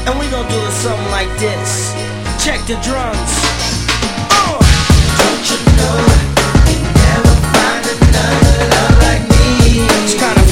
And we gon' do it something like this. Check the drums. Don't you know you never find another love like me? It's kinda